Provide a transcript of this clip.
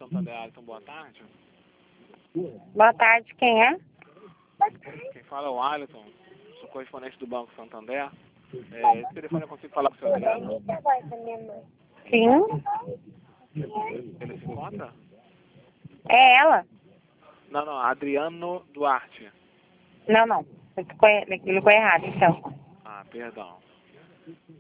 Santander, Alisson, boa tarde. Boa tarde, quem é? Quem fala é o Alisson, sou correspondente do Banco Santander. Esse telefone eu consigo falar com o seu Adriano? Sim, Ele se encontra? é ela. Não, Adriano Duarte. Não, ele ficou errado, então. Ah, perdão.